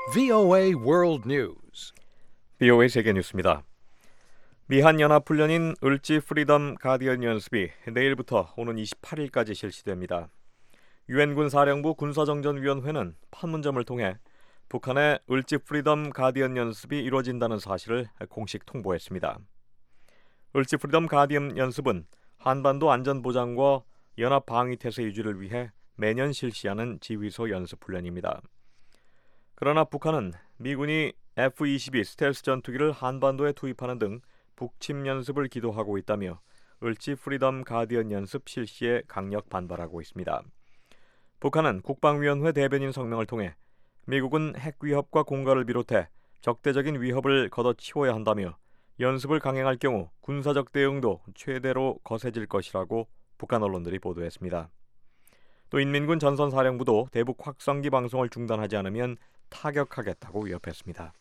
VOA World News. BOA 세계 뉴스입니다. 미한 연합훈련인 을지 프리덤 가디언 연습이 내일부터 오는 28일까지 실시됩니다. 유엔군 사령부 군사정전위원회는 판문점을 통해 북한의 을지 프리덤 가디언 연습이 이루어진다는 사실을 공식 통보했습니다. 을지 프리덤 가디언 연습은 한반도 안전보장과 연합 방위태세 유지를 위해 매년 실시하는 지휘소 연습훈련입니다. 그러나 북한은 미군이 F-22 스텔스 전투기를 한반도에 투입하는 등 북침 연습을 기도하고 있다며 을지 프리덤 가디언 연습 실시에 강력 반발하고 있습니다. 북한은 국방위원회 대변인 성명을 통해 미국은 핵 위협과 공갈을 비롯해 적대적인 위협을 걷어치워야 한다며 연습을 강행할 경우 군사적 대응도 최대로 거세질 것이라고 북한 언론들이 보도했습니다. 또 인민군 전선사령부도 대북 확성기 방송을 중단하지 않으면 타격하겠다고 위협했습니다.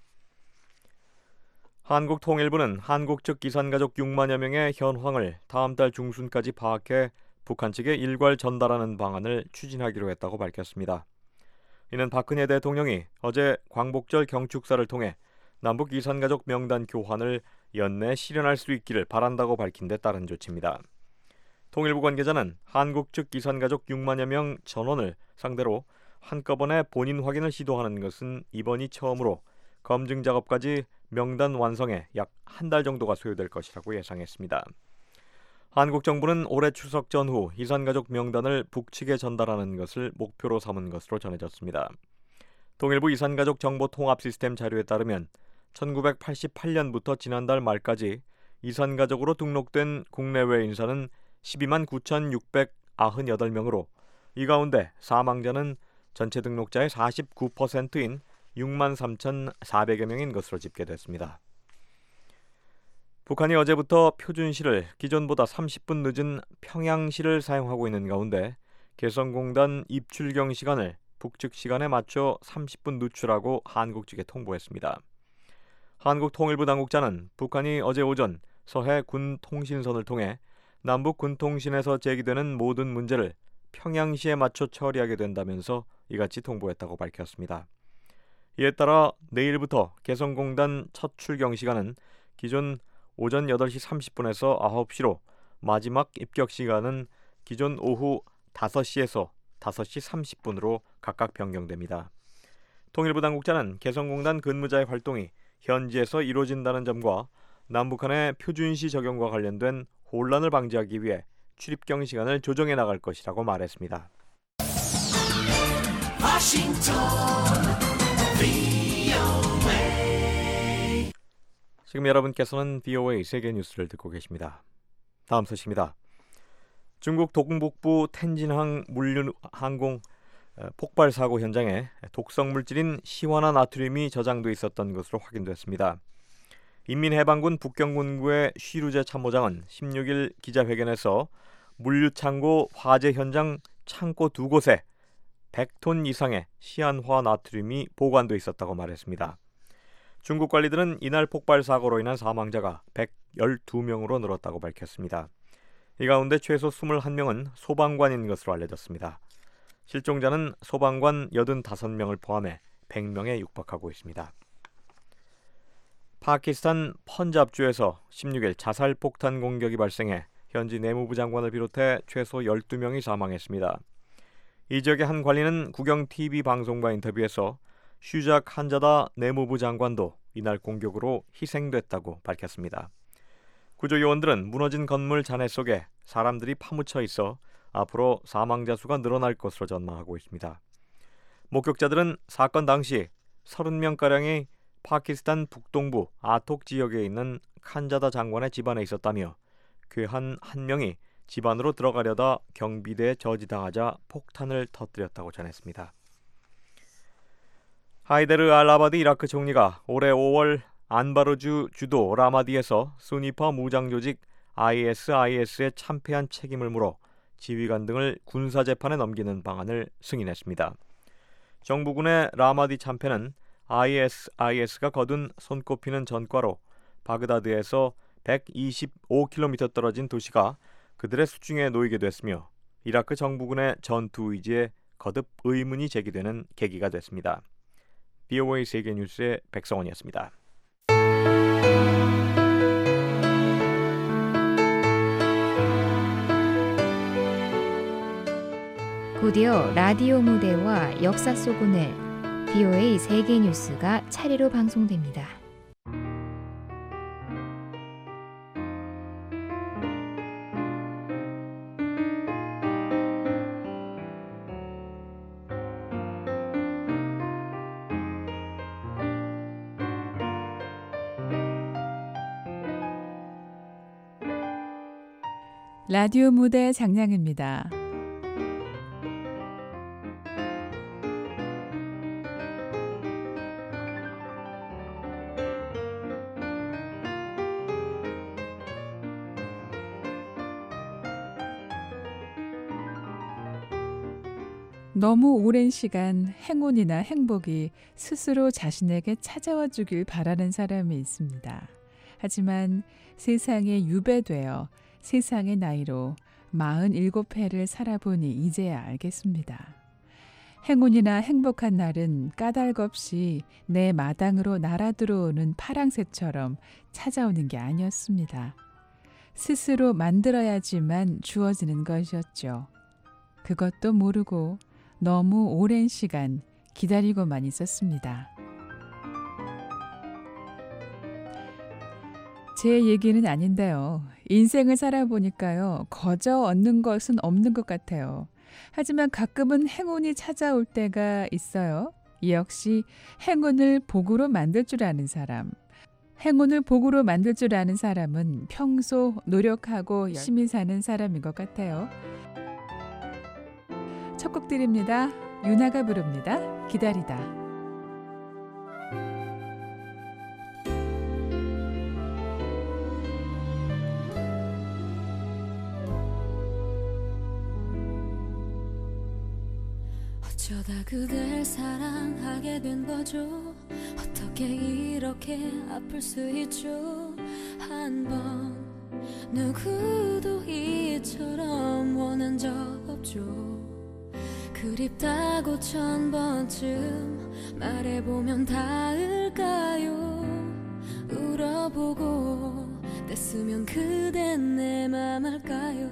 한국통일부는 한국 측 이산가족 6만여 명의 현황을 다음 달 중순까지 파악해 북한 측에 일괄 전달하는 방안을 추진하기로 했다고 밝혔습니다. 이는 박근혜 대통령이 어제 광복절 경축사를 통해 남북 이산가족 명단 교환을 연내 실현할 수 있기를 바란다고 밝힌 데 따른 조치입니다. 통일부 관계자는 한국 측 이산가족 6만여 명 전원을 상대로 한꺼번에 본인 확인을 시도하는 것은 이번이 처음으로 검증 작업까지 명단 완성에 약 한 달 정도가 소요될 것이라고 예상했습니다. 한국 정부는 올해 추석 전후 이산가족 명단을 북측에 전달하는 것을 목표로 삼은 것으로 전해졌습니다. 통일부 이산가족 정보통합 시스템 자료에 따르면 1988년부터 지난달 말까지 이산가족으로 등록된 국내외 인사는 12만 9,698명으로 이 가운데 사망자는 전체 등록자의 49%인 6만 3,400여 명인 것으로 집계됐습니다. 북한이 어제부터 표준시를 기존보다 30분 늦은 평양시를 사용하고 있는 가운데 개성공단 입출경 시간을 북측 시간에 맞춰 30분 늦추라고 한국 측에 통보했습니다. 한국통일부 당국자는 북한이 어제 오전 서해 군통신선을 통해 남북 군통신에서 제기되는 모든 문제를 평양시에 맞춰 처리하게 된다면서 이같이 통보했다고 밝혔습니다. 이에 따라 내일부터 개성공단 첫 출경 시간은 기존 오전 8시 30분에서 9시로 마지막 입격 시간은 기존 오후 5시에서 5시 30분으로 각각 변경됩니다. 통일부 당국자는 개성공단 근무자의 활동이 현지에서 이루어진다는 점과 남북한의 표준시 적용과 관련된 혼란을 방지하기 위해 출입경 시간을 조정해 나갈 것이라고 말했습니다. 지금 여러분께서는 BOA 세계 뉴스를 듣고 계십니다. 다음 소식입니다. 중국 동북부 텐진항 물류항공 폭발 사고 현장에 독성 물질인 시화나 나트륨이 저장돼 있었던 것으로 확인됐습니다. 인민해방군 북경군구의 쉬루제 참모장은 16일 기자회견에서 물류창고 화재 현장 창고 2곳에 100톤 이상의 시안화 나트륨이 보관돼 있었다고 말했습니다. 중국 관리들은 이날 폭발 사고로 인한 사망자가 112명으로 늘었다고 밝혔습니다. 이 가운데 최소 21명은 소방관인 것으로 알려졌습니다. 실종자는 소방관 85명을 포함해 100명에 육박하고 있습니다. 파키스탄 펀잡주에서 16일 자살폭탄 공격이 발생해 현지 내무부 장관을 비롯해 최소 12명이 사망했습니다. 이 지역의 한 관리는 국영 TV 방송과 인터뷰에서 슈작 한자다 내무부 장관도 이날 공격으로 희생됐다고 밝혔습니다. 구조요원들은 무너진 건물 잔해 속에 사람들이 파묻혀 있어 앞으로 사망자 수가 늘어날 것으로 전망하고 있습니다. 목격자들은 사건 당시 30명가량이 파키스탄 북동부 아톡 지역에 있는 칸자다 장관의 집안에 있었다며 그 한 명이 집 안으로 들어가려다 경비대에 저지당하자 폭탄을 터뜨렸다고 전했습니다. 하이데르 알아바디 이라크 총리가 올해 5월 안바르주 주도 라마디에서 수니파 무장조직 ISIS에 참패한 책임을 물어 지휘관 등을 군사재판에 넘기는 방안을 승인했습니다. 정부군의 라마디 참패는 ISIS가 거둔 손꼽히는 전과로 바그다드에서 125km 떨어진 도시가 그들의 수중에 놓이게 됐으며 이라크 정부군의 전투 의지에 거듭 의문이 제기되는 계기가 됐습니다. BOA 세계뉴스의 백성원이었습니다. 곧이어 라디오 무대와 역사 속 오늘 BOA 세계뉴스가 차례로 방송됩니다. 라디오 무대 장량입니다. 너무 오랜 시간 행운이나 행복이 스스로 자신에게 찾아와 주길 바라는 사람이 있습니다. 하지만 세상에 유배되어 세상의 나이로 47회를 살아보니 이제야 알겠습니다. 행운이나 행복한 날은 까닭없이 내 마당으로 날아들어오는 파랑새처럼 찾아오는 게 아니었습니다. 스스로 만들어야지만 주어지는 것이었죠. 그것도 모르고 너무 오랜 시간 기다리고만 있었습니다. 제 얘기는 아닌데요. 인생을 살아보니까요. 거저 얻는 것은 없는 것 같아요. 하지만 가끔은 행운이 찾아올 때가 있어요. 이 역시 행운을 복으로 만들 줄 아는 사람. 행운을 복으로 만들 줄 아는 사람은 평소 노력하고 열심히 사는 사람인 것 같아요. 첫 곡 드립니다. 윤하가 부릅니다. 기다리다. 어쩌다 그댈 사랑하게 된 거죠. 어떻게 이렇게 아플 수 있죠. 한 번 누구도 이처럼 원한 적 없죠. 그립다고 1000번쯤 말해보면 닿을까요. 울어보고 뗐으면 그댄 내 맘 알까요.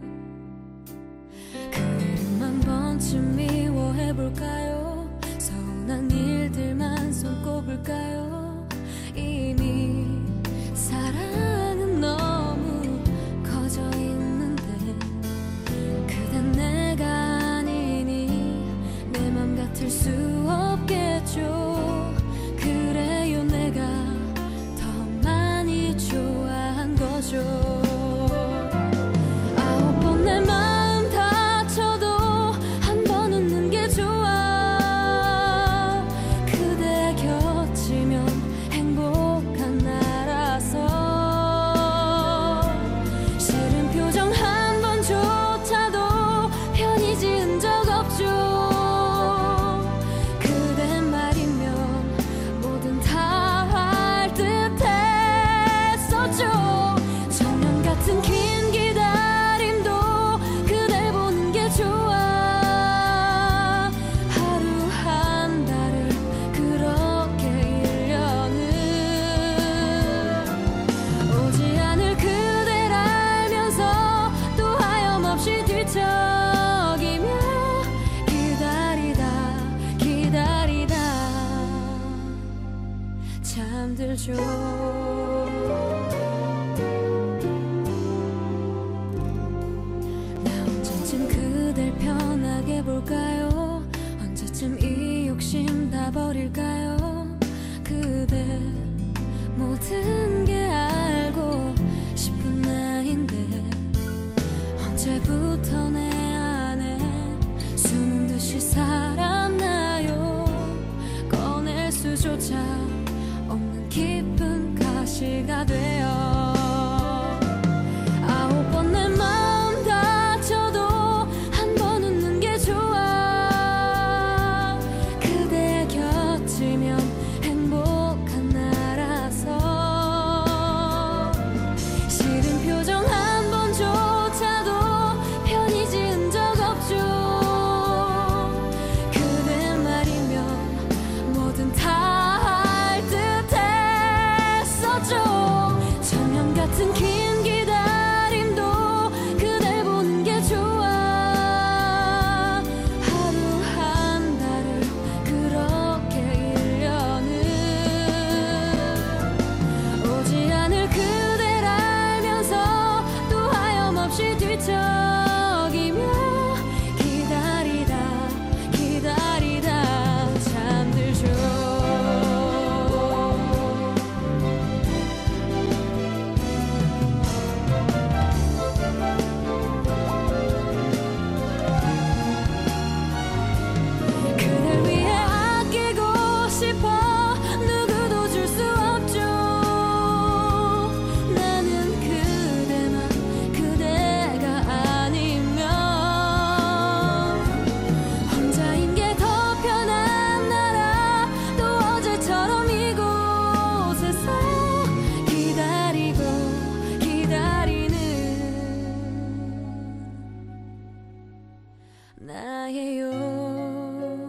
그 이름 한 번쯤 미워해볼까요. 서운한 일들만 손꼽을까요. 이미 사랑은 너무 커져 있는데 그댄 내가 같을 수 없겠죠. 그래요 내가 더 많이 좋아한 거죠. 9번 내 마음 다쳐도 한 번 웃는 게 좋아. 그대 곁이면 행복한 나라서 싫은 표정 한 번조차도 편히 지은 적 없죠. 긴 기다림도 그댈 보는 게 좋아. 하루 한 달을 그렇게 1년을 오지 않을 그댈 알면서 또 하염없이 뒤척이며 기다리다 잠들죠. 편하게 볼까요. 언제쯤 이 욕심 다 버릴까요. 그대 모든 게 알고 싶은 나인데 언제부터 내 안에 숨은 듯이 살았나요. 꺼낼 수조차 없는 깊은 가시가 되어 9번 내 마음 다쳐도 행복한 나라서 나예요.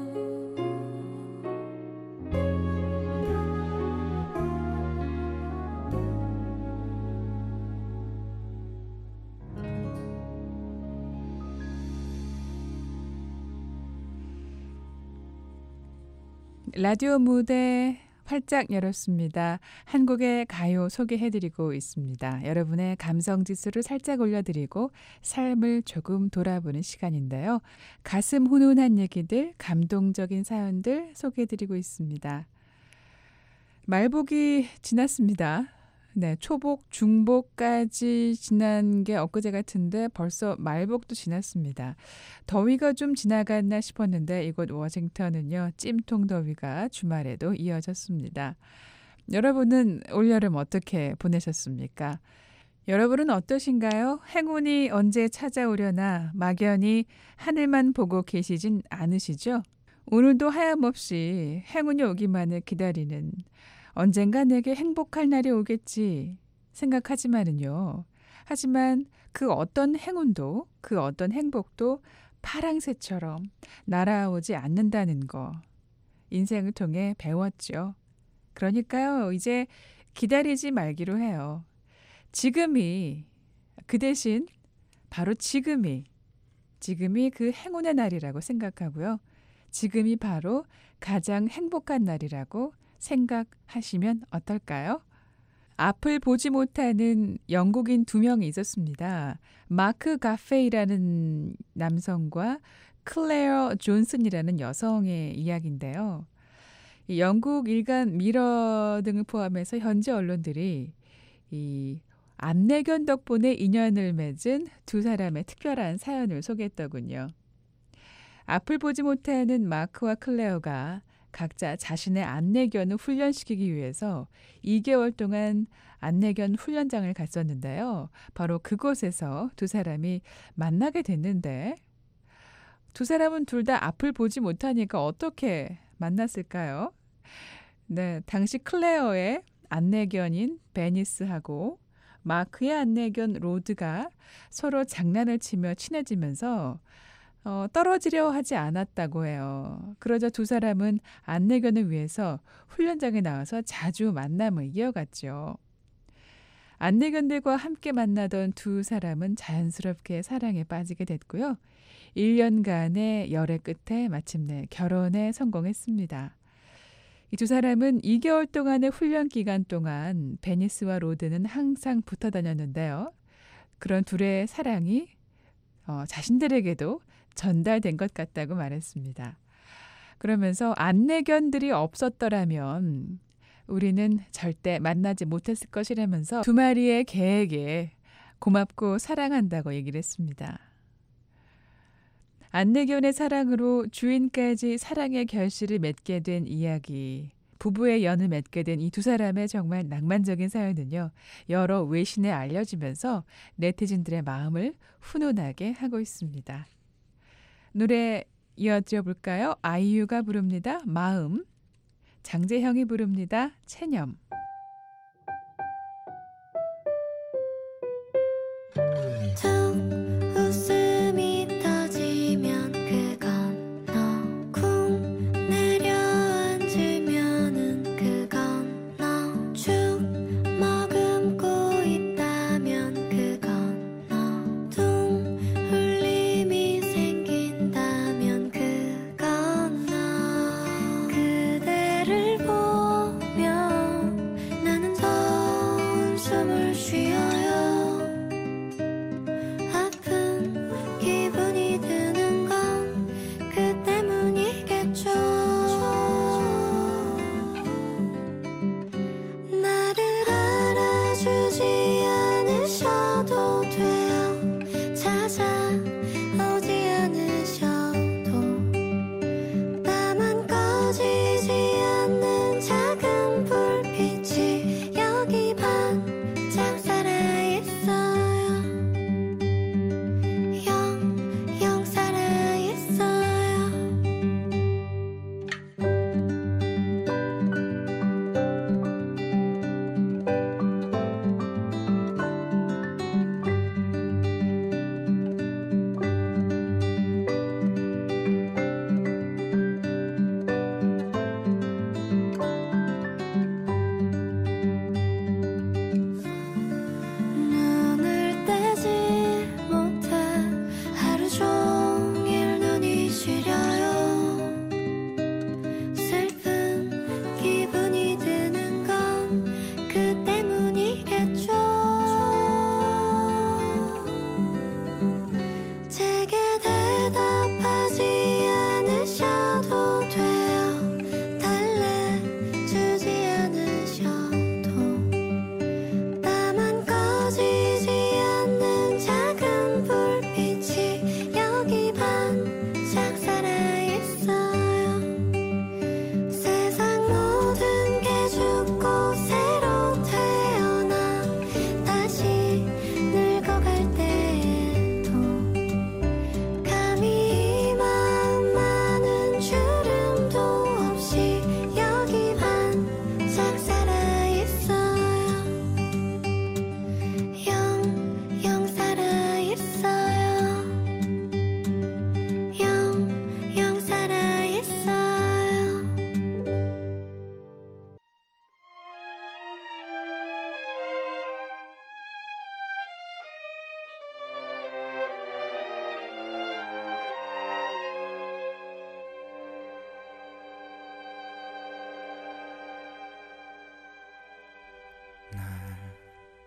라디오 무대 활짝 열었습니다. 한국의 가요 소개해드리고 있습니다. 여러분의 감성지수를 살짝 올려드리고 삶을 조금 돌아보는 시간인데요. 가슴 훈훈한 얘기들, 감동적인 사연들 소개해드리고 있습니다. 말복이 지났습니다. 네, 초복, 중복까지 지난 게 엊그제 같은데 벌써 말복도 지났습니다. 더위가 좀 지나갔나 싶었는데 이곳 워싱턴은요, 찜통 더위가 주말에도 이어졌습니다. 여러분은 올여름 어떻게 보내셨습니까? 여러분은 어떠신가요? 행운이 언제 찾아오려나 막연히 하늘만 보고 계시진 않으시죠? 오늘도 하염없이 행운이 오기만을 기다리는, 언젠가 내게 행복할 날이 오겠지 생각하지만은요. 하지만 그 어떤 행운도, 그 어떤 행복도 파랑새처럼 날아오지 않는다는 거 인생을 통해 배웠죠. 그러니까요, 이제 기다리지 말기로 해요. 지금이, 그 대신 바로 지금이 그 행운의 날이라고 생각하고요. 지금이 바로 가장 행복한 날이라고 생각하시면 어떨까요? 앞을 보지 못하는 영국인 2명이 있었습니다. 마크 가페이라는 남성과 클레어 존슨이라는 여성의 이야기인데요. 영국 일간 미러 등을 포함해서 현지 언론들이 이 안내견 덕분에 인연을 맺은 2사람의 특별한 사연을 소개했더군요. 앞을 보지 못하는 마크와 클레어가 각자 자신의 안내견을 훈련시키기 위해서 2개월 동안 안내견 훈련장을 갔었는데요. 바로 그곳에서 2사람이 만나게 됐는데 2사람은 둘 다 앞을 보지 못하니까 어떻게 만났을까요? 네, 당시 클레어의 안내견인 베니스하고 마크의 안내견 로드가 서로 장난을 치며 친해지면서 떨어지려 하지 않았다고 해요. 그러자 2사람은 안내견을 위해서 훈련장에 나와서 자주 만남을 이어갔죠. 안내견들과 함께 만나던 2사람은 자연스럽게 사랑에 빠지게 됐고요. 1년간의 열애 끝에 마침내 결혼에 성공했습니다. 이 2사람은 2개월 동안의 훈련 기간 동안 베니스와 로드는 항상 붙어 다녔는데요. 그런 둘의 사랑이 자신들에게도 전달된 것 같다고 말했습니다. 그러면서 안내견들이 없었더라면 우리는 절대 만나지 못했을 것이라면서 2마리의 개에게 고맙고 사랑한다고 얘기를 했습니다. 안내견의 사랑으로 주인까지 사랑의 결실을 맺게 된 이야기, 부부의 연을 맺게 된 이 2사람의 정말 낭만적인 사연은요, 여러 외신에 알려지면서 네티즌들의 마음을 훈훈하게 하고 있습니다. 노래 이어드려 볼까요? 아이유가 부릅니다. 마음. 장재형이 부릅니다. 체념. 웃음이 터지면 그건 너 쿵 내려앉으면은 그건 너 쭉 머금고 있다면 그건 너 둥 울림이 생긴다면 그건 너 그대를 보며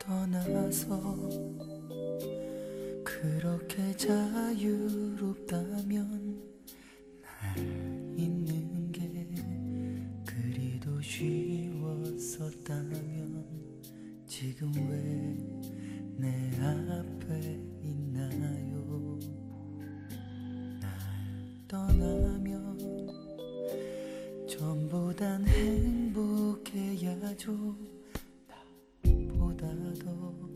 떠나서 그렇게 자유롭다면 날 잊는 게 그리도 쉬웠었다면 지금 왜 내 앞에 있나요? 날 떠나면 전보단 행복해야죠. 나보다 더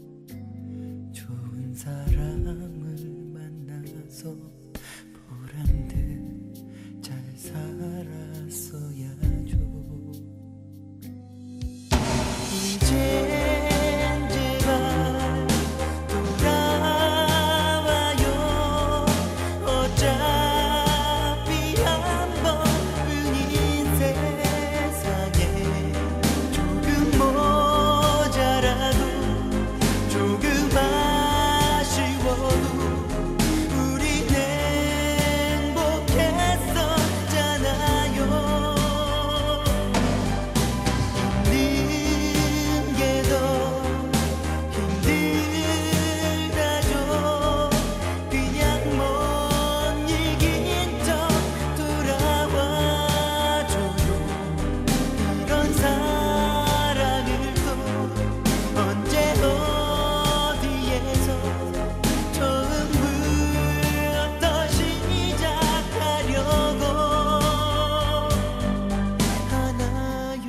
좋은 사람을 만나서 보란듯 잘 살았어야죠. 이젠 제발 돌아와요. 어차피 한 번뿐인 세상에 조금 모자라도 조금 아쉬워도 우린 행복했었잖아요. 있는 게 더 힘들다죠. 그냥 못 이긴 척 돌아와줘요. 이런 사랑을 또 언제 어디에서 처음부터 시작하려고 하나요?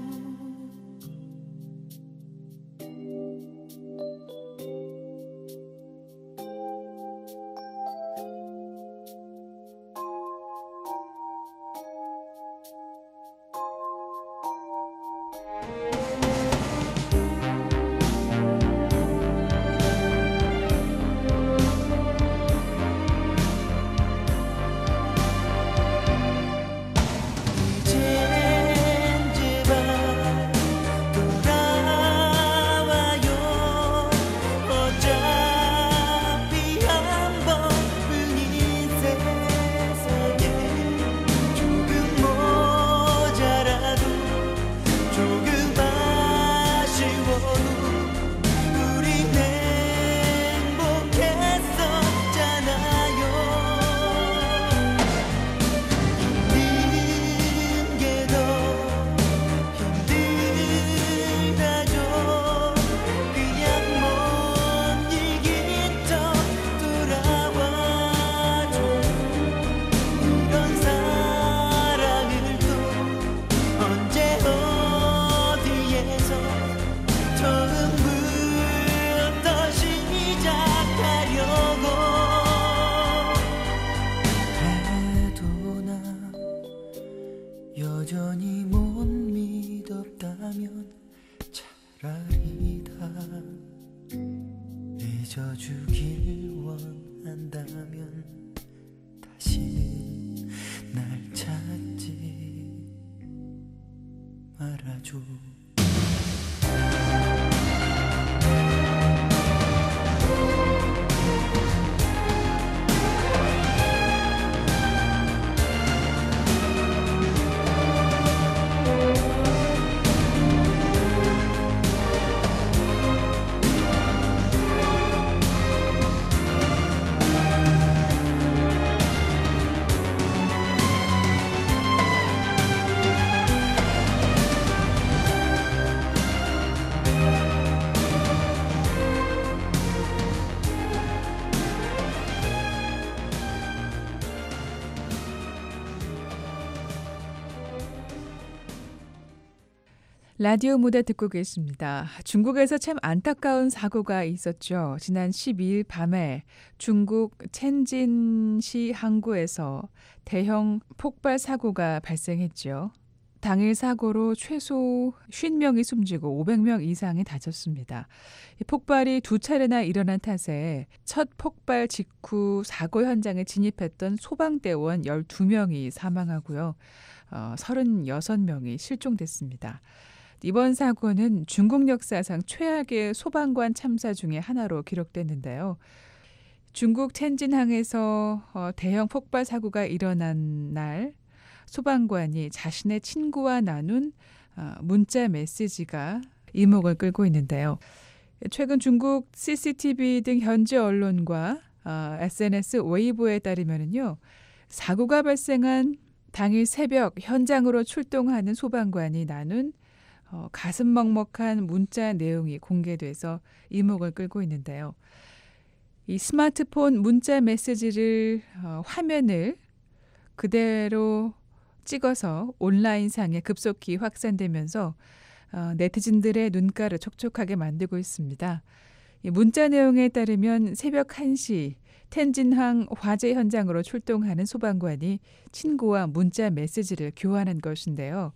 이젠 제발 돌아와요. 어차피 한 번뿐인 세상에 조금 모자라도 조금 아쉬워도 우린 행복했었잖아요. 있는 게 더 힘들다죠. 그냥 못 이긴 척 돌아와줘. 이런 사랑을 또 언제 어디에서 처음부터 시작하려고 해도 나 여전히 못 믿었다면 차라리 다 잊어주길 원한다면 다시는 날 찾지 말아줘. 라디오 무대 듣고 계십니다. 중국에서 참 안타까운 사고가 있었죠. 지난 12일 밤에 중국 첸진시 항구에서 대형 폭발 사고가 발생했죠. 당일 사고로 최소 50명이 숨지고 500명 이상이 다쳤습니다. 이 폭발이 두 차례나 일어난 탓에 첫 폭발 직후 사고 현장에 진입했던 소방대원 12명이 사망하고요. 36명이 실종됐습니다. 이번 사고는 중국 역사상 최악의 소방관 참사 중에 하나로 기록됐는데요. 중국 첸진항에서 대형 폭발 사고가 일어난 날 소방관이 자신의 친구와 나눈 문자 메시지가 이목을 끌고 있는데요. 최근 중국 CCTV 등 현지 언론과 SNS 웨이보에 따르면요. 사고가 발생한 당일 새벽 현장으로 출동하는 소방관이 나눈 가슴 먹먹한 문자 내용이 공개돼서 이목을 끌고 있는데요. 이 스마트폰 문자 메시지를 화면을 그대로 찍어서 온라인상에 급속히 확산되면서 네티즌들의 눈가를 촉촉하게 만들고 있습니다. 이 문자 내용에 따르면 새벽 1시 텐진항 화재 현장으로 출동하는 소방관이 친구와 문자 메시지를 교환한 것인데요.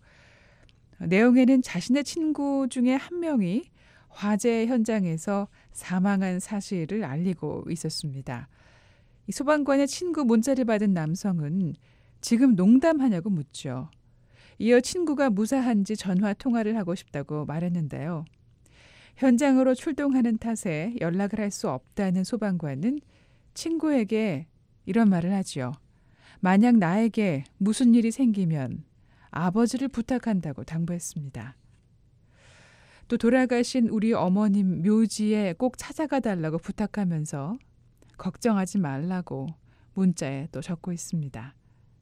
내용에는 자신의 친구 중에 한 명이 화재 현장에서 사망한 사실을 알리고 있었습니다. 이 소방관의 친구 문자를 받은 남성은 지금 농담하냐고 묻죠. 이어 친구가 무사한지 전화 통화를 하고 싶다고 말했는데요. 현장으로 출동하는 탓에 연락을 할 수 없다는 소방관은 친구에게 이런 말을 하지요. 만약 나에게 무슨 일이 생기면 아버지를 부탁한다고 당부했습니다. 또 돌아가신 우리 어머님 묘지에 꼭 찾아가 달라고 부탁하면서 걱정하지 말라고 문자에 또 적고 있습니다.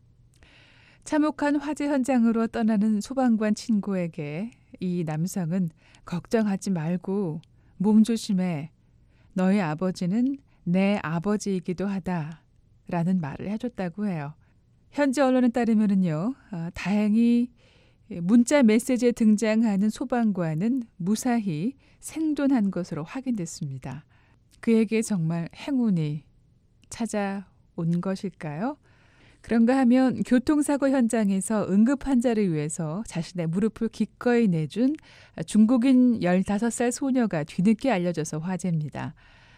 참혹한 화재 현장으로 떠나는 소방관 친구에게 이 남성은 걱정하지 말고 몸조심해. 너의 아버지는 내 아버지이기도 하다라는 말을 해줬다고 해요. 현지 언론에 따르면은요, 다행히 문자 메시지에 등장하는 소방관은 무사히 생존한 것으로 확인됐습니다. 그에게 정말 행운이 찾아온 것일까요? 그런가 하면 교통사고 현장에서 응급 환자를 위해서 자신의 무릎을 기꺼이 내준 중국인 15살 소녀가 뒤늦게 알려져서 화제입니다.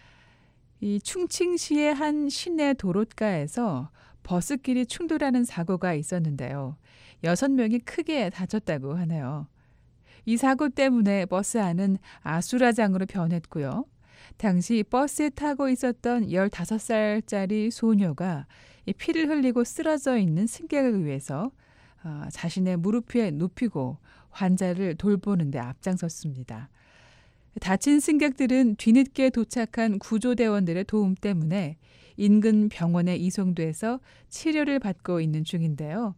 이 충칭시의 한 시내 도로가에서 버스끼리 충돌하는 사고가 있었는데요. 6명이 크게 다쳤다고 하네요. 이 사고 때문에 버스 안은 아수라장으로 변했고요. 당시 버스에 타고 있었던 15살짜리 소녀가 피를 흘리고 쓰러져 있는 승객을 위해서 자신의 무릎 위에 눕히고 환자를 돌보는 데 앞장섰습니다. 다친 승객들은 뒤늦게 도착한 구조대원들의 도움 때문에 인근 병원에 이송돼서 치료를 받고 있는 중인데요.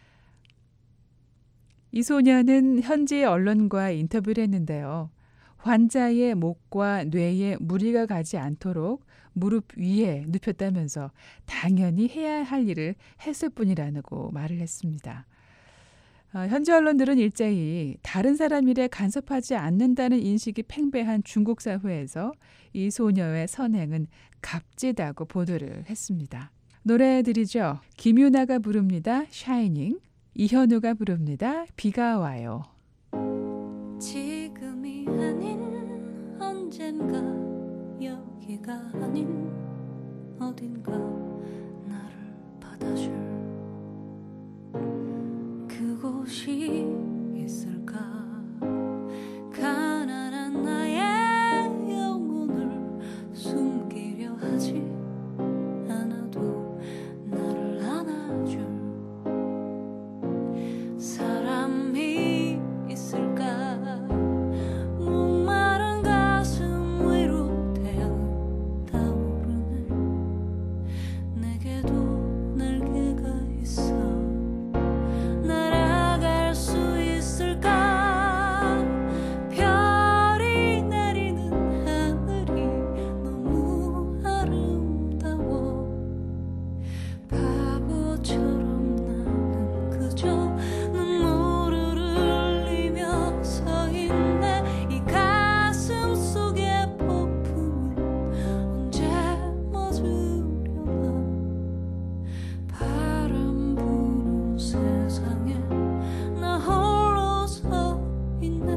이 소녀는 현지 언론과 인터뷰를 했는데요. 환자의 목과 뇌에 무리가 가지 않도록 무릎 위에 눕혔다면서 당연히 해야 할 일을 했을 뿐이라고 말을 했습니다. 현지 언론들은 일제히 다른 사람 일에 간섭하지 않는다는 인식이 팽배한 중국 사회에서 이 소녀의 선행은 값지다고 보도를 했습니다. 노래 들이죠. 김유나가 부릅니다. 샤이닝. 이현우가 부릅니다. 비가 와요. 지금이 아닌 언젠가 여기가 아닌 어딘가 나를 받아줄 그곳이 있을까 가난한 나의 영혼을 숨기려 하지 않아도 나를 안아줄 사람이 있을까 목마른 가슴 위로 태어나오르네 내게도 날개가 있어 날아갈 수 있을까 별이 내리는 하늘이 너무 아름다워 바보처럼 나는 그저 눈물을 흘리며 서 있네 이 가슴 속의 폭풍은 언제 멎으려나 바람 부는 세상에 나 홀로 서 있네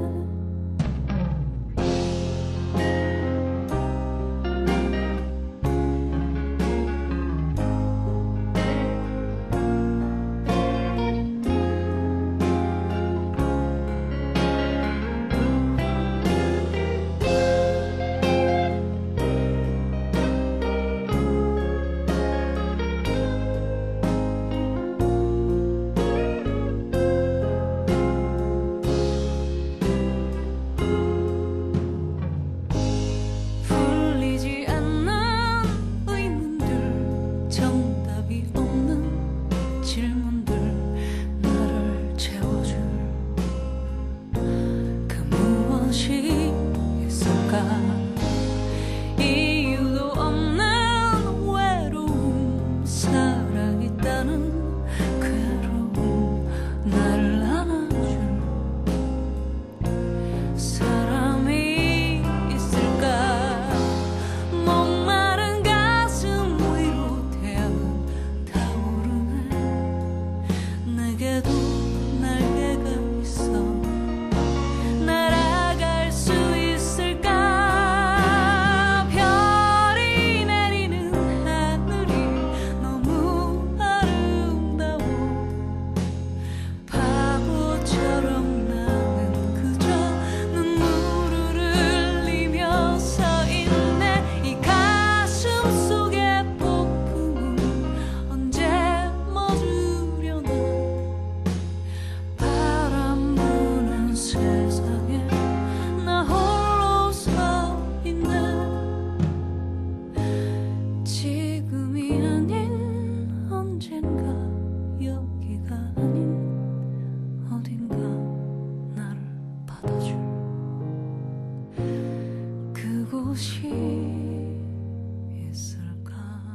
어딘가 여기가 아닌 어딘가 나를 받아줄 그곳이 있을까.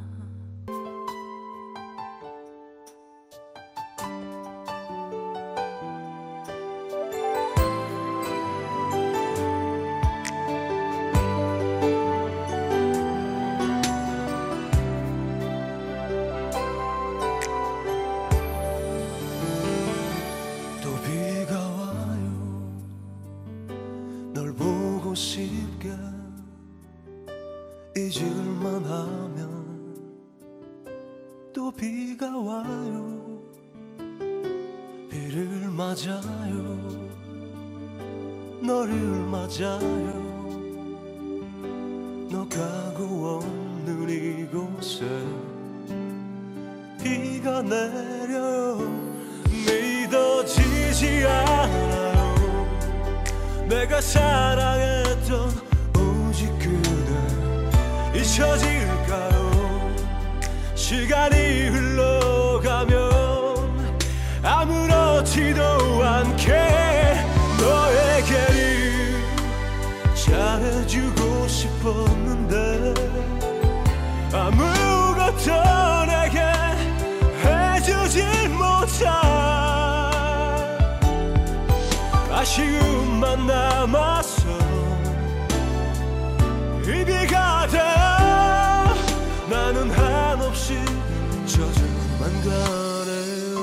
또 비가 와요 널 보고 싶게 잊을만 하면 또 비가 와요 비를 맞아요 너를 맞아요 너 가고 없는 이곳에 비가 내려요 믿어지지 않아요 내가 사랑했던 오직 그대 잊혀질까요 시간이 흘러가면 아무렇지도 않게 너에게는 잘해주고 싶었는데 아무것도 내게 해주질 못한 아쉬움만 남았어 이 비가 되어 나는 한없이 젖어만 가네요.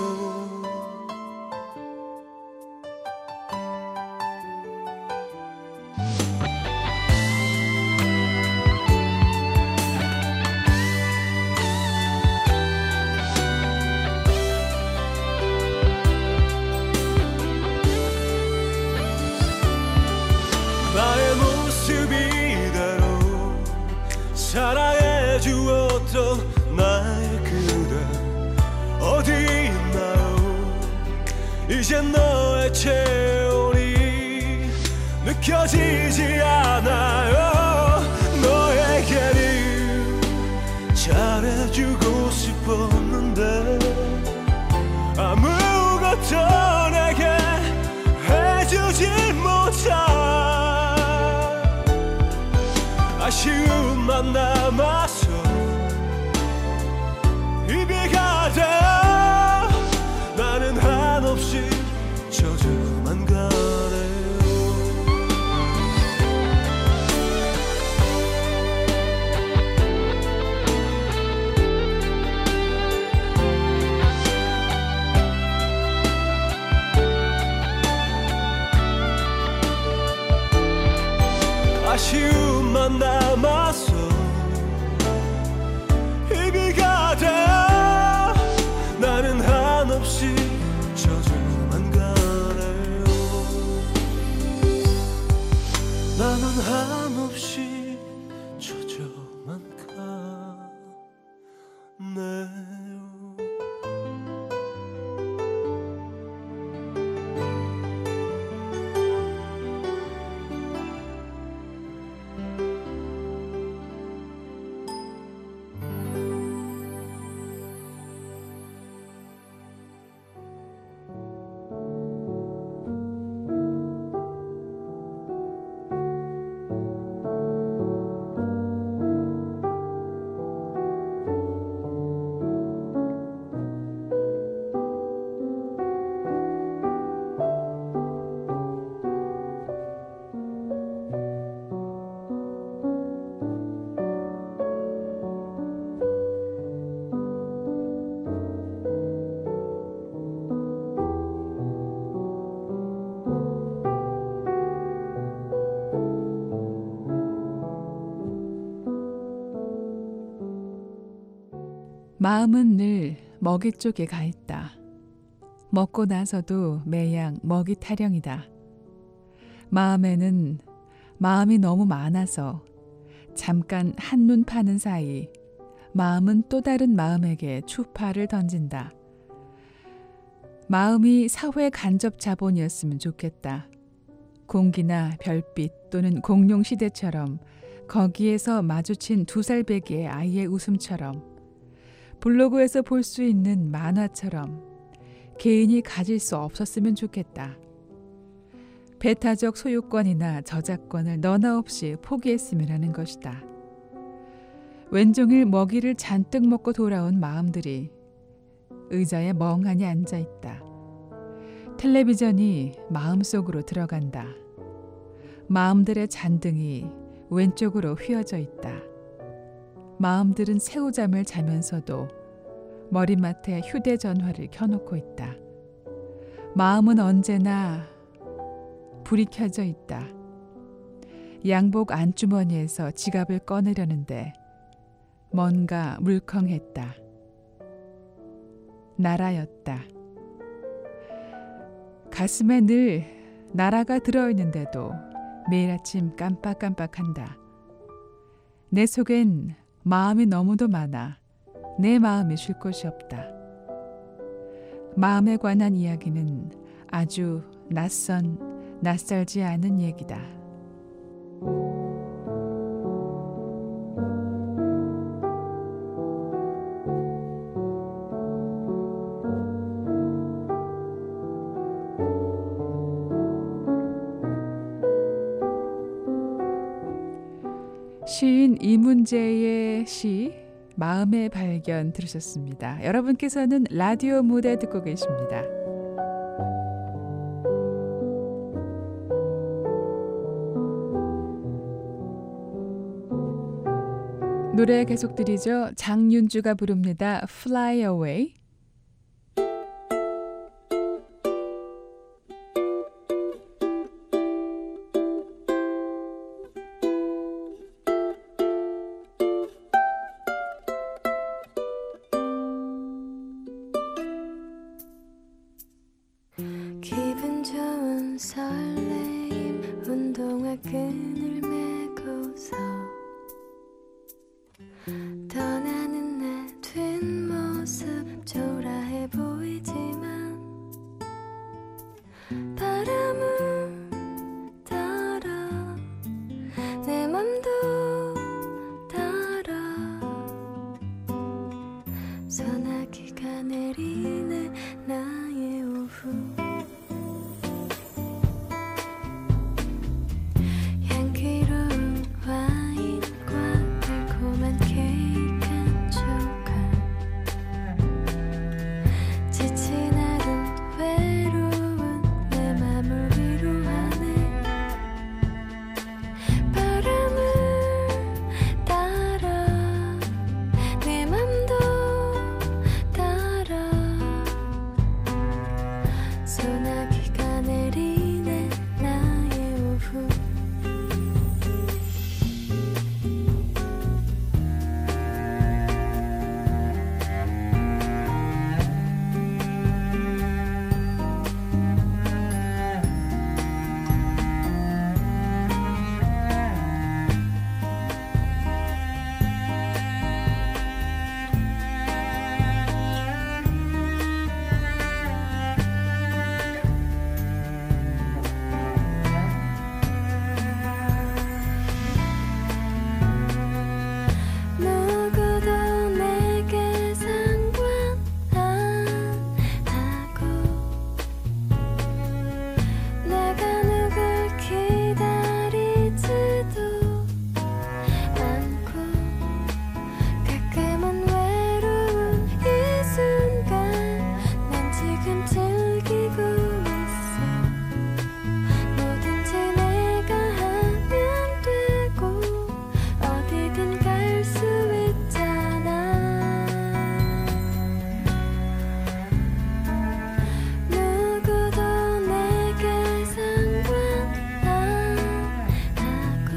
나의 모습 이대로 사랑해 주었던 나의 그대 어디 있나요 이젠 너의 체온이 느껴지지 않아요 너에게는 잘해주고 싶었는데 아무것도 내게 해주질 못한 아쉬움만 남았어 이 비가 되어 나는 한없이 젖어만 가네요. 아쉬움만 남았어 이 비가 되어 나는 한없이 젖어만 가네요. 나는 한없이 젖어만 가네요. 마음은 늘 먹이 쪽에 가 있다. 먹고 나서도 매양 먹이 타령이다. 마음에는 마음이 너무 많아서 잠깐 한눈 파는 사이 마음은 또 다른 마음에게 추파를 던진다. 마음이 사회 간접 자본이었으면 좋겠다. 공기나 별빛 또는 공룡 시대처럼 거기에서 마주친 2살배기의 아이의 웃음처럼 블로그에서 볼 수 있는 만화처럼 개인이 가질 수 없었으면 좋겠다. 배타적 소유권이나 저작권을 너나 없이 포기했으면 하는 것이다. 왼종일 먹이를 잔뜩 먹고 돌아온 마음들이 의자에 멍하니 앉아있다. 텔레비전이 마음속으로 들어간다. 마음들의 잔등이 왼쪽으로 휘어져 있다. 마음들은 새우잠을 자면서도 머리맡에 휴대전화를 켜놓고 있다. 마음은 언제나 불이 켜져 있다. 양복 안주머니에서 지갑을 꺼내려는데 뭔가 물컹했다. 나라였다. 가슴에 늘 나라가 들어있는데도 매일 아침 깜빡깜빡한다. 내 속엔 마음이 너무도 많아 내 마음이 쉴 곳이 없다. 마음에 관한 이야기는 아주 낯설지 않은 얘기다. 시인 이문재의 시 마음의 발견 들으셨습니다. 여러분께서는 라디오 무대 듣고 계십니다. 노래 계속 드리죠. 장윤주가 부릅니다. Fly Away. 기분 좋은 설레임 운동화 끈을 메고서 떠나는 내 뒷모습 초라해 보이지만 바람은 따라 내 맘도 따라 소나기가 내리네 나의 오후 향기로운 와인과 달콤한 케이크 한 조각 지친 하루 외로운 내 맘을 위로하네 바람을 따라 내 맘도 따라 소나기가 내리네 나의 오후 누구도 내게 상관 안 하고 내가 누굴 기다리지도 않고 가끔은 외로운 이 순간 난 지금 즐기고 있어 뭐든지 내가 하면 되고 어디든 갈 수 있잖아 누구도 내게 상관 안 하고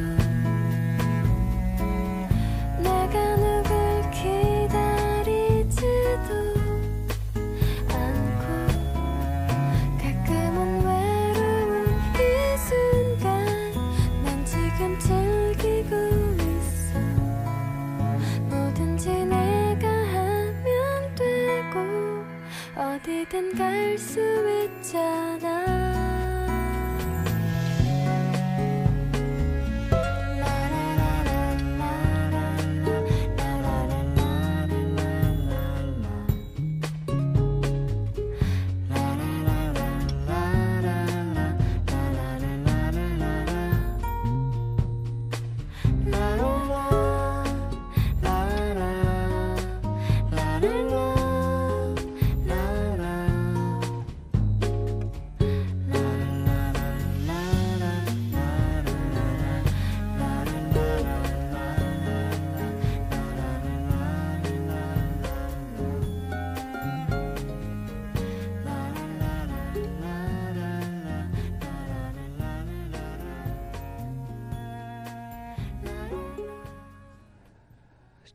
내가 누굴 기다리지도 않고 가끔은 외로운 이 순간 난 지금 즐기고 있어 뭐든지 내가 하면 되고 어디든 갈 수 있잖아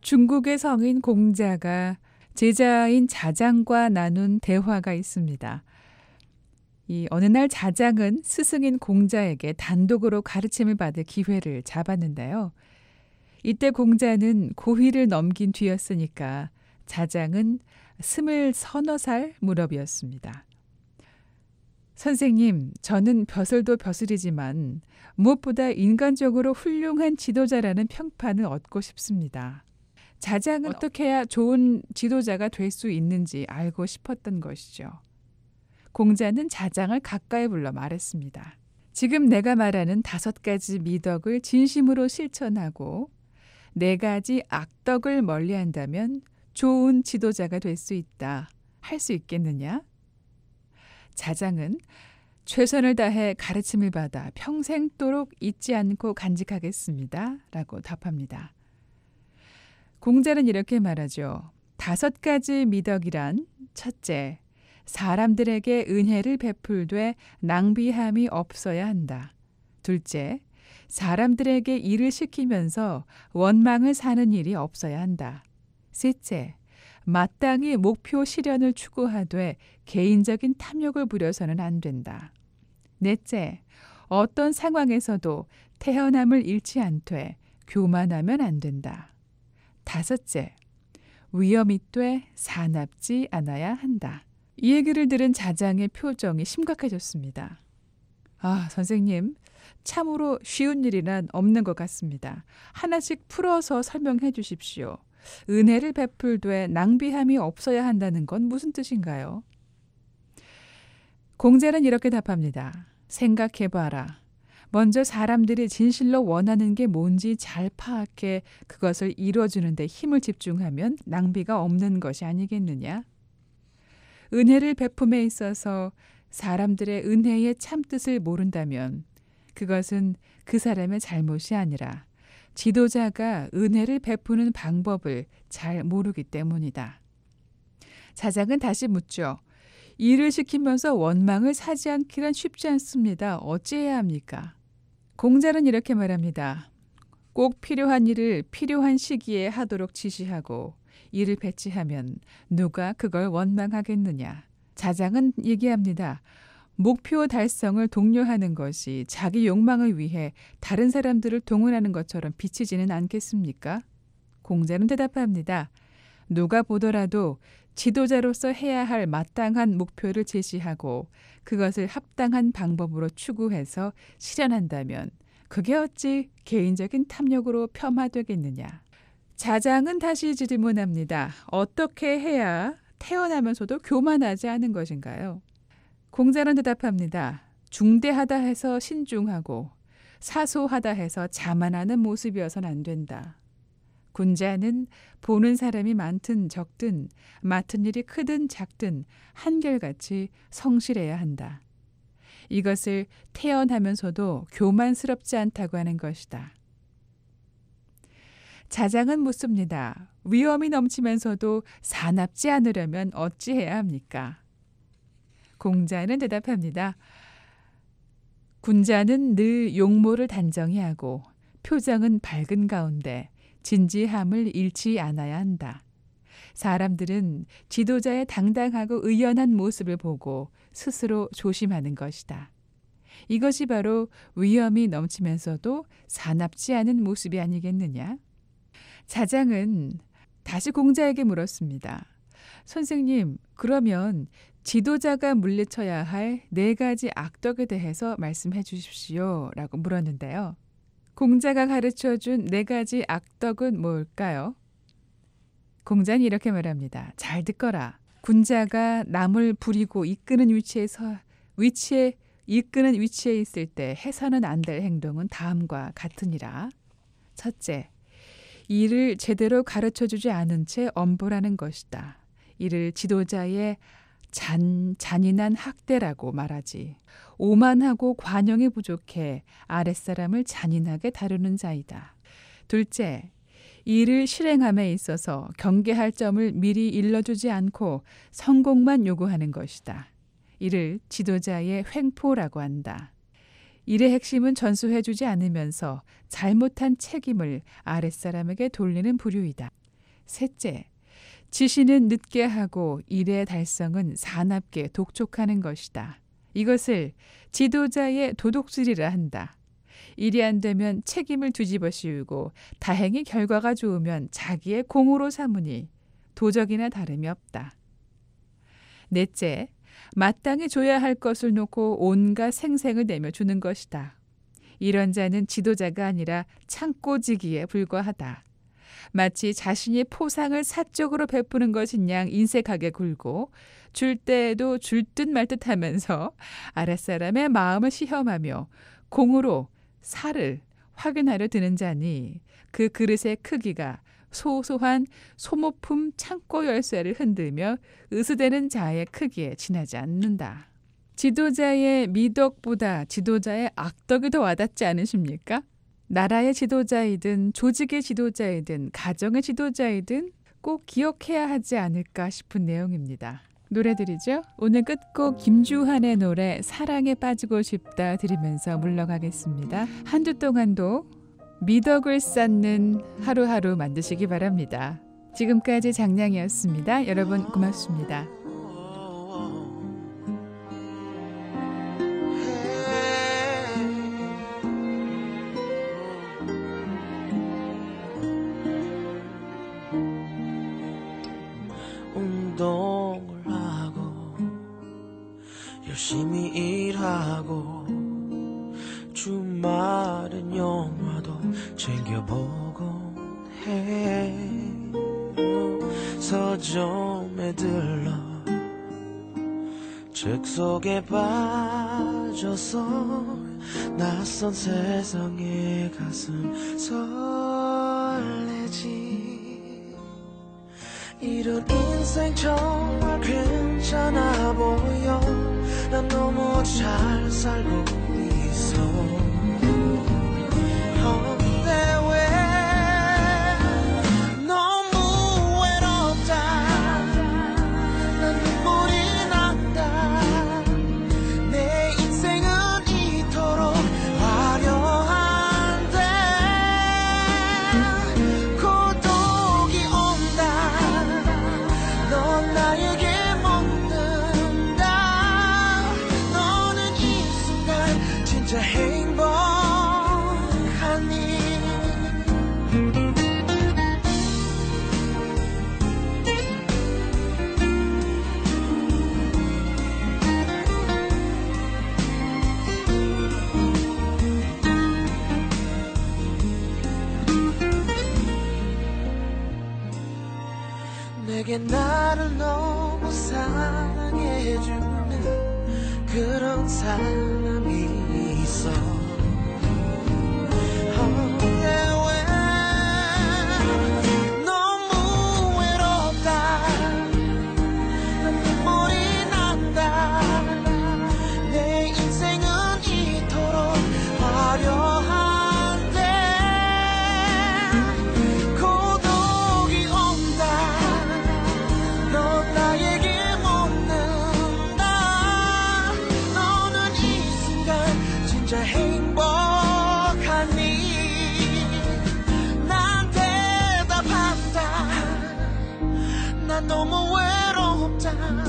중국의 성인 공자가 제자인 자장과 나눈 대화가 있습니다. 어느 날 자장은 스승인 공자에게 단독으로 가르침을 받을 기회를 잡았는데요. 이때 공자는 고위를 넘긴 뒤였으니까 자장은 20서너 무렵이었습니다. 선생님, 저는 벼슬도 벼슬이지만 무엇보다 인간적으로 훌륭한 지도자라는 평판을 얻고 싶습니다. 자장은 어떻게 해야 좋은 지도자가 될 수 있는지 알고 싶었던 것이죠. 공자는 자장을 가까이 불러 말했습니다. 지금 내가 말하는 5가지 미덕을 진심으로 실천하고 4가지 악덕을 멀리한다면 좋은 지도자가 될 수 있다. 할 수 있겠느냐? 자장은 최선을 다해 가르침을 받아 평생도록 잊지 않고 간직하겠습니다. 라고 답합니다. 공자는 이렇게 말하죠. 5가지 미덕이란 첫째, 사람들에게 은혜를 베풀되 낭비함이 없어야 한다. 둘째, 사람들에게 일을 시키면서 원망을 사는 일이 없어야 한다. 셋째, 마땅히 목표 실현을 추구하되 개인적인 탐욕을 부려서는 안 된다. 넷째, 어떤 상황에서도 태연함을 잃지 않되 교만하면 안 된다. 다섯째, 위험이 돼 사납지 않아야 한다. 이 얘기를 들은 자장의 표정이 심각해졌습니다. 아, 선생님, 참으로 쉬운 일이란 없는 것 같습니다. 하나씩 풀어서 설명해 주십시오. 은혜를 베풀되 낭비함이 없어야 한다는 건 무슨 뜻인가요? 공자는 이렇게 답합니다. 생각해봐라. 먼저 사람들이 진실로 원하는 게 뭔지 잘 파악해 그것을 이루어주는 데 힘을 집중하면 낭비가 없는 것이 아니겠느냐? 은혜를 베품에 있어서 사람들의 은혜의 참뜻을 모른다면 그것은 그 사람의 잘못이 아니라 지도자가 은혜를 베푸는 방법을 잘 모르기 때문이다. 자장은 다시 묻죠. 일을 시키면서 원망을 사지 않기란 쉽지 않습니다. 어찌해야 합니까? 공자는 이렇게 말합니다. 꼭 필요한 일을 필요한 시기에 하도록 지시하고 일을 배치하면 누가 그걸 원망하겠느냐. 자장은 얘기합니다. 목표 달성을 독려하는 것이 자기 욕망을 위해 다른 사람들을 동원하는 것처럼 비치지는 않겠습니까? 공자는 대답합니다. 누가 보더라도 지도자로서 해야 할 마땅한 목표를 제시하고 그것을 합당한 방법으로 추구해서 실현한다면 그게 어찌 개인적인 탐욕으로 폄하되겠느냐. 자장은 다시 질문합니다. 어떻게 해야 태어나면서도 교만하지 않은 것인가요? 공자는 대답합니다. 중대하다 해서 신중하고 사소하다 해서 자만하는 모습이어서는 안 된다. 군자는 보는 사람이 많든 적든 맡은 일이 크든 작든 한결같이 성실해야 한다. 이것을 태연하면서도 교만스럽지 않다고 하는 것이다. 자장은 묻습니다. 위험이 넘치면서도 사납지 않으려면 어찌해야 합니까? 공자는 대답합니다. 군자는 늘 용모를 단정히 하고 표정은 밝은 가운데 진지함을 잃지 않아야 한다. 사람들은 지도자의 당당하고 의연한 모습을 보고 스스로 조심하는 것이다. 이것이 바로 위험이 넘치면서도 사납지 않은 모습이 아니겠느냐? 자장은 다시 공자에게 물었습니다. 선생님, 그러면 지도자가 물리쳐야 할 4가지 악덕에 대해서 말씀해 주십시오. 라고 물었는데요. 공자가 가르쳐준 4가지 악덕은 뭘까요? 공자는 이렇게 말합니다. 잘 듣거라. 군자가 남을 부리고 이끄는 위치에 있을 때 해서는 안 될 행동은 다음과 같으니라. 첫째, 일을 제대로 가르쳐주지 않은 채 엄벌하는 것이다. 이를 지도자의 잔인한 학대라고 말하지. 오만하고 관용이 부족해 아랫사람을 잔인하게 다루는 자이다. 둘째, 일을 실행함에 있어서 경계할 점을 미리 일러주지 않고 성공만 요구하는 것이다. 이를 지도자의 횡포라고 한다. 일의 핵심은 전수해주지 않으면서 잘못한 책임을 아랫사람에게 돌리는 부류이다. 셋째, 지시는 늦게 하고 일의 달성은 사납게 독촉하는 것이다. 이것을 지도자의 도독질이라 한다. 일이 안 되면 책임을 뒤집어 씌우고 다행히 결과가 좋으면 자기의 공으로 삼으니 도적이나 다름이 없다. 넷째, 마땅히 줘야 할 것을 놓고 온갖 생색을 내며 주는 것이다. 이런 자는 지도자가 아니라 창고지기에 불과하다. 마치 자신이 포상을 사적으로 베푸는 것인 양 인색하게 굴고 줄 때에도 줄 듯 말 듯 하면서 아랫사람의 마음을 시험하며 공으로 살을 확인하려 드는 자니 그 그릇의 크기가 소소한 소모품 창고 열쇠를 흔들며 으스대는 자의 크기에 지나지 않는다. 지도자의 미덕보다 지도자의 악덕이 더 와닿지 않으십니까? 나라의 지도자이든 조직의 지도자이든 가정의 지도자이든 꼭 기억해야 하지 않을까 싶은 내용입니다. 노래들이죠. 오늘 끝곡 김주한의 노래 사랑에 빠지고 싶다 들으면서 물러가겠습니다. 한 주 동안도 미덕을 쌓는 하루하루 만드시기 바랍니다. 지금까지 장량이었습니다. 여러분 고맙습니다. 운동을 하고 열심히 일하고 주말엔 영화도 챙겨보곤 해. 서점에 들러 책 속에 빠져서 낯선 세상에 가슴 설레지. 이런 인생 정말 괜찮아 보여. 난 너무 잘 살고 있어. 근데 왜 너무 외롭다. 난 눈물이 난다. 내 인생은 이토록 화려한데 고독이 온다. 넌 나에게 묻는다. 너는 이 순간 진짜 행복하니. 내게 나를 너무 사랑해주는 그런 사람이 있어. 근데 왜 너무 외롭다. 난 눈물이 난다. 내 인생은 이토록 화려한데 고독이 온다. 넌 나에게 묻는다. 너는 이 순간 진짜 행복하니. 난 대답한다. 난 너무 외롭다.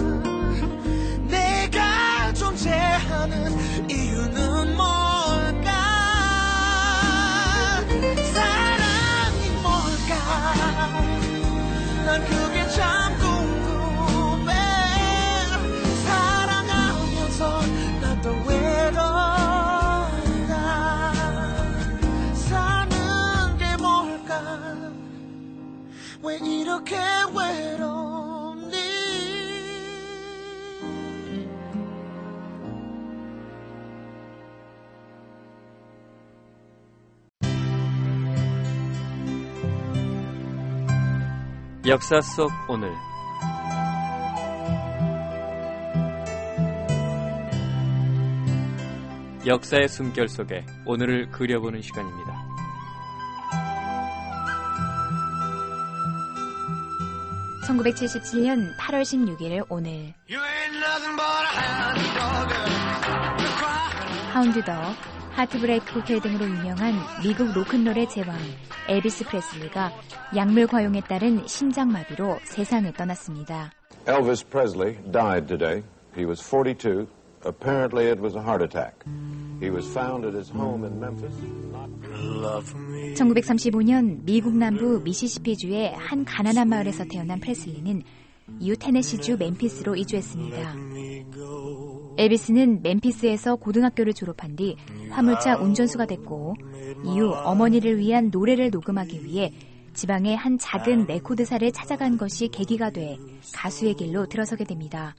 내가 존재하는 이유는 뭘까? 사랑이 뭘까? 난 그게 참 궁금해. 사랑하면서 난 또 외롭다. 사는 게 뭘까? 왜 이렇게 외롭니? 역사 속 오늘. 역사의 숨결 속에 오늘을 그려보는 시간입니다. (1977년 8월 16일) 오늘 하운드 덕 하트브레이크 호텔 등으로 유명한 미국 로큰롤의 제왕 엘비스 프레슬리가 약물 과용에 따른 심장마비로 세상을 떠났습니다. Elvis Presley died today. He was 42. Apparently it was a heart attack. He was found at his home in Memphis. 1935년 미국 남부 미시시피주의 한 가난한 마을에서 태어난 프레슬리는 이후 테네시주 멤피스로 이주했습니다. 엘비스는 멤피스에서 고등학교를 졸업한 뒤 화물차 운전수가 됐고 이후 어머니를 위한 노래를 녹음하기 위해 지방의 한 작은 레코드사를 찾아간 것이 계기가 돼 가수의 길로 들어서게 됩니다.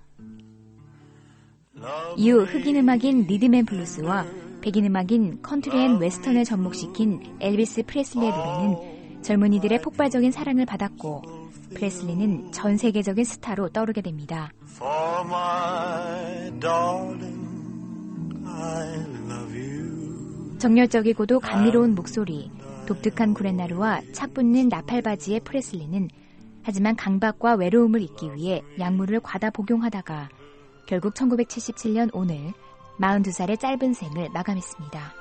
이후 흑인 음악인 리듬앤블루스와 백인 음악인 컨트리 앤 웨스턴을 접목시킨 엘비스 프레슬리의 노래는 젊은이들의 폭발적인 사랑을 받았고 프레슬리는 전 세계적인 스타로 떠오르게 됩니다. For my darling, I love you. 정열적이고도 감미로운 목소리, 독특한 구렛나루와 착 붙는 나팔바지의 프레슬리는 하지만 강박과 외로움을 잊기 위해 약물을 과다 복용하다가 결국 1977년 오늘 42살의 짧은 생을 마감했습니다.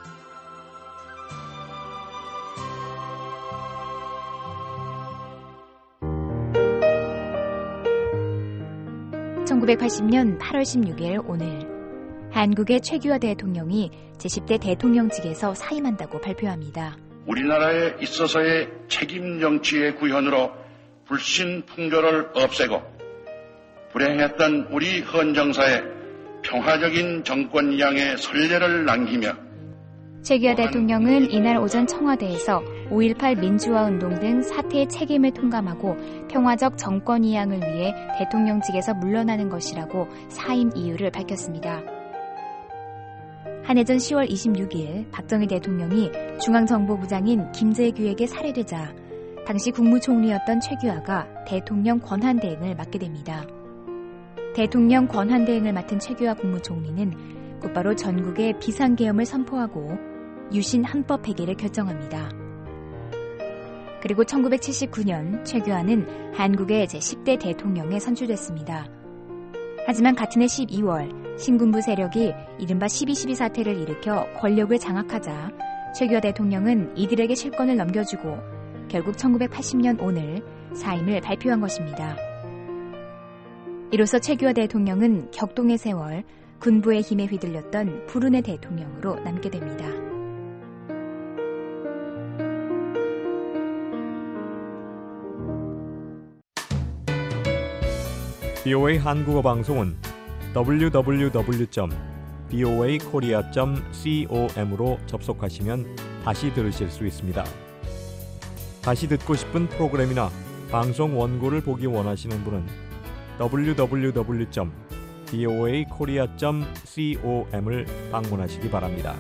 (1980년 8월 16일) 오늘 한국의 최규하 대통령이 제10대 대통령직에서 사임한다고 발표합니다. 우리나라에 있어서의 책임 정치의 구현으로 불신 풍조를 없애고 불행했던 우리 헌정사에 평화적인 정권 이양의 선례를 남기며 최규하 대통령은 이날 오전 청와대에서 5.18 민주화운동 등 사태의 책임을 통감하고 평화적 정권 이양을 위해 대통령직에서 물러나는 것이라고 사임 이유를 밝혔습니다. 한 해 전 10월 26일 박정희 대통령이 중앙정보부장인 김재규에게 살해되자 당시 국무총리였던 최규하가 대통령 권한대행을 맡게 됩니다. 대통령 권한대행을 맡은 최규하 국무총리는 곧바로 전국에 비상계엄을 선포하고 유신 헌법 폐기를 결정합니다. 그리고 1979년 최규하는 한국의 제10대 대통령에 선출됐습니다. 하지만 같은 해 12월 신군부 세력이 이른바 12.12 사태를 일으켜 권력을 장악하자 최규하 대통령은 이들에게 실권을 넘겨주고 결국 1980년 오늘 사임을 발표한 것입니다. 이로써 최규하 대통령은 격동의 세월, 군부의 힘에 휘둘렸던 불운의 대통령으로 남게 됩니다. BOA 한국어 방송은 www.boakorea.com으로 접속하시면 다시 들으실 수 있습니다. 다시 듣고 싶은 프로그램이나 방송 원고를 보기 원하시는 분은 www.boakorea.com을 방문하시기 바랍니다.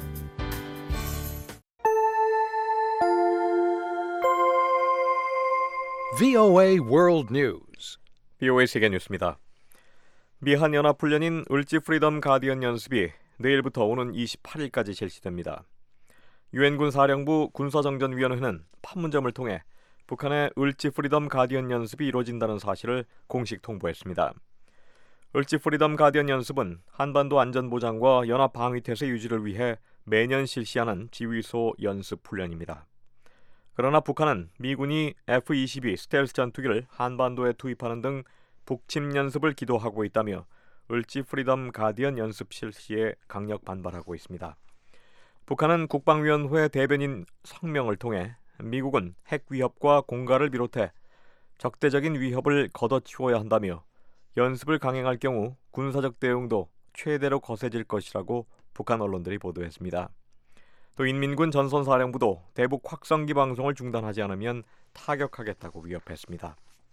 VOA World News. BOA 세계 뉴스입니다. 미 한연합훈련인 을지 프리덤 가디언 연습이 내일부터 오는 28일까지 실시됩니다. 유엔군 사령부 군사정전위원회는 판문점을 통해 북한의 을지 프리덤 가디언 연습이 이루어진다는 사실을 공식 통보했습니다. 을지 프리덤 가디언 연습은 한반도 안전보장과 연합 방위태세 유지를 위해 매년 실시하는 지휘소 연습 훈련입니다. 그러나 북한은 미군이 F-22 스텔스 전투기를 한반도에 투입하는 등 북침 연습을 기도하고 있다며 을지 프리덤 가디언 연습 실시에 강력 반발하고 있습니다. 북한은 국방위원회 대변인 성명을 통해 미국은 핵 위협과 공갈을 비롯해 적대적인 위협을 걷어치워야 한다며 연습을 강행할 경우 군사적 대응도 최대로 거세질 것이라고 북한 언론들이 보도했습니다. 또 인민군 전선사령부도 대북 확성기 방송을 중단하지 않으면 타격하겠다고 위협했습니다.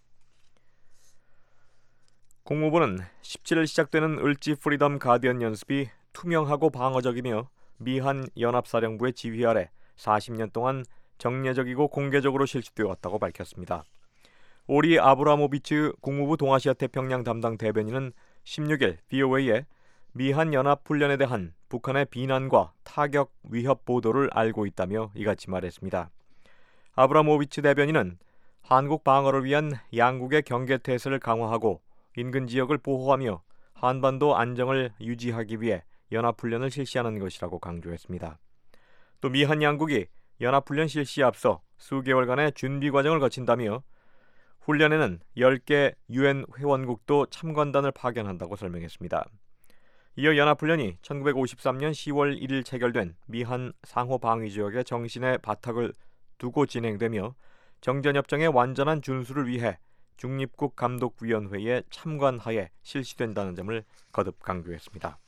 국무부는 17일 시작되는 을지 프리덤 가디언 연습이 투명하고 방어적이며 미한 연합사령부의 지휘 아래 40년 동안 정례적이고 공개적으로 실시되어 왔다고 밝혔습니다. 오리 아브라모비츠 국무부 동아시아 태평양 담당 대변인은 16일 BOA에 미한 연합훈련에 대한 북한의 비난과 타격 위협 보도를 알고 있다며 이같이 말했습니다. 아브라모비츠 대변인은 한국 방어를 위한 양국의 경계태세를 강화하고 인근 지역을 보호하며 한반도 안정을 유지하기 위해 연합훈련을 실시하는 것이라고 강조했습니다. 또 미한 양국이 연합훈련 실시에 앞서 수개월간의 준비 과정을 거친다며 훈련에는 10개 유엔 회원국도 참관단을 파견한다고 설명했습니다. 이어 연합훈련이 1953년 10월 1일 체결된 미한 상호방위조약의 정신에 바탕을 두고 진행되며 정전협정의 완전한 준수를 위해 중립국 감독위원회의 참관하에 실시된다는 점을 거듭 강조했습니다.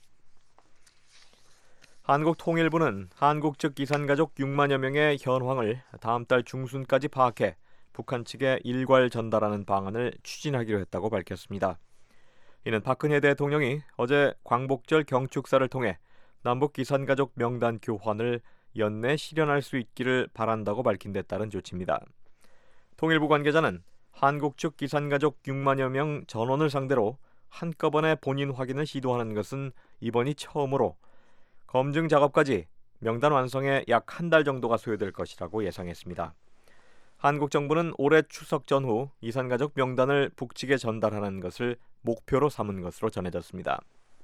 한국통일부는 한국 측 이산가족 6만여 명의 현황을 다음 달 중순까지 파악해 북한 측에 일괄 전달하는 방안을 추진하기로 했다고 밝혔습니다. 이는 박근혜 대통령이 어제 광복절 경축사를 통해 남북 이산가족 명단 교환을 연내 실현할 수 있기를 바란다고 밝힌 데 따른 조치입니다. 통일부 관계자는 한국 측 이산가족 6만여 명 전원을 상대로 한꺼번에 본인 확인을 시도하는 것은 이번이 처음으로 검증 작업까지 명단 완성에 약 한 달 정도가 소요될 것이라고 예상했습니다. 한국 정부는 올해 추석 전후 이산가족 명단을 북측에 전달하는 것을 목표로 삼은 것으로 전해졌습니다.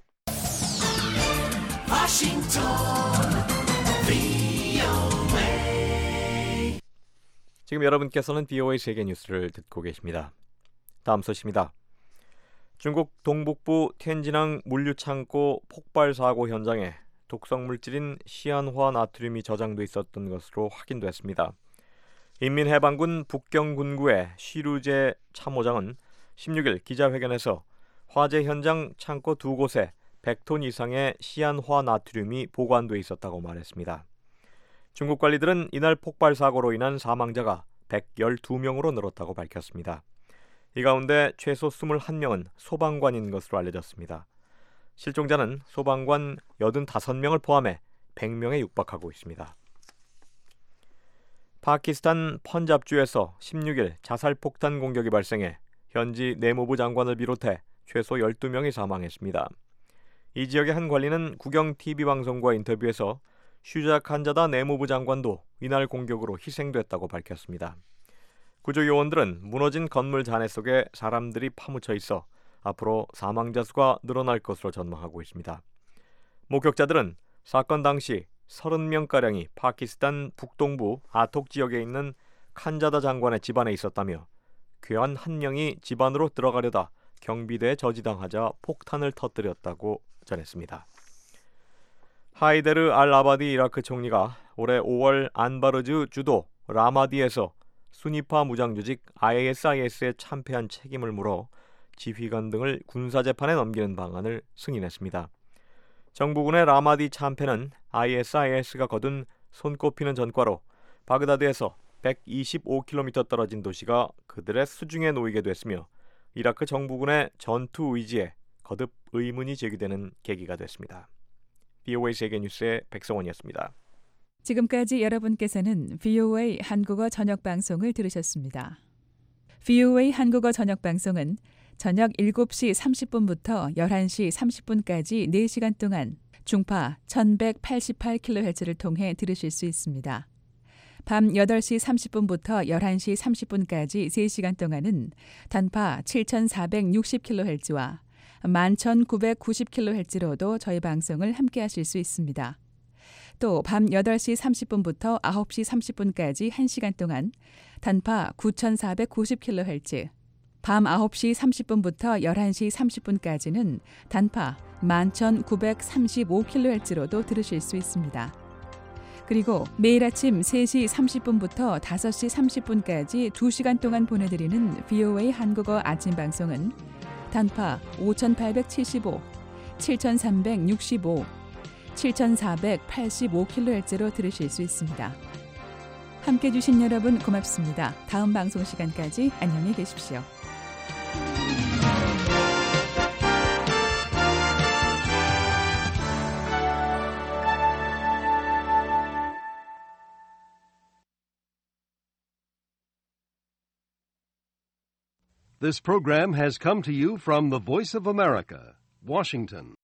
지금 여러분께서는 BOA 세계 뉴스를 듣고 계십니다. 다음 소식입니다. 중국 동북부 텐진항 물류창고 폭발 사고 현장에 독성 물질인 시안화 나트륨이 저장돼 있었던 것으로 확인됐습니다. 인민해방군 북경군구의 쉬루제 참모장은 16일 기자회견에서 화재 현장 창고 두 곳에 100톤 이상의 시안화 나트륨이 보관돼 있었다고 말했습니다. 중국 관리들은 이날 폭발 사고로 인한 사망자가 112명으로 늘었다고 밝혔습니다. 이 가운데 최소 21명은 소방관인 것으로 알려졌습니다. 실종자는 소방관 85명을 포함해 100명에 육박하고 있습니다. 파키스탄 펀잡주에서 16일 자살폭탄 공격이 발생해 현지 내무부 장관을 비롯해 최소 12명이 사망했습니다. 이 지역의 한 관리는 국영 TV 방송과 인터뷰에서 슈자 칸자다 내무부 장관도 이날 공격으로 희생됐다고 밝혔습니다. 구조요원들은 무너진 건물 잔해 속에 사람들이 파묻혀 있어 앞으로 사망자 수가 늘어날 것으로 전망하고 있습니다. 목격자들은 사건 당시 30명가량이 파키스탄 북동부 아톡 지역에 있는 칸자다 장관의 집안에 있었다며 괴한 한 명이 집안으로 들어가려다 경비대에 저지당하자 폭탄을 터뜨렸다고 전했습니다. 하이데르 알-아바디 이라크 총리가 올해 5월 안바르즈 주도 라마디에서 수니파 무장조직 ISIS에 참패한 책임을 물어 지휘관 등을 군사재판에 넘기는 방안을 승인했습니다. 정부군의 라마디 참패는 ISIS가 거둔 손꼽히는 전과로 바그다드에서 125km 떨어진 도시가 그들의 수중에 놓이게 됐으며 이라크 정부군의 전투 의지에 거듭 의문이 제기되는 계기가 됐습니다. BOA 세계뉴스의 백성원이었습니다. 지금까지 여러분께서는 VOA 한국어 저녁방송을 들으셨습니다. VOA 한국어 저녁방송은 저녁 7시 30분부터 11시 30분까지 4시간 동안 중파 1188kHz를 통해 들으실 수 있습니다. 밤 8시 30분부터 11시 30분까지 3시간 동안은 단파 7460kHz와 11990kHz로도 저희 방송을 함께 하실 수 있습니다. 또 밤 8시 30분부터 9시 30분까지 1시간 동안 단파 9490kHz, 밤 9시 30분부터 11시 30분까지는 단파 11935kHz로도 들으실 수 있습니다. 그리고 매일 아침 3시 30분부터 5시 30분까지 2시간 동안 보내드리는 VOA 한국어 아침 방송은 단파 5875, 7365, 7485kHz로 들으실 수 있습니다. 함께해 주신 여러분 고맙습니다. 다음 방송 시간까지 안녕히 계십시오. This program has come to you from the Voice of America, Washington.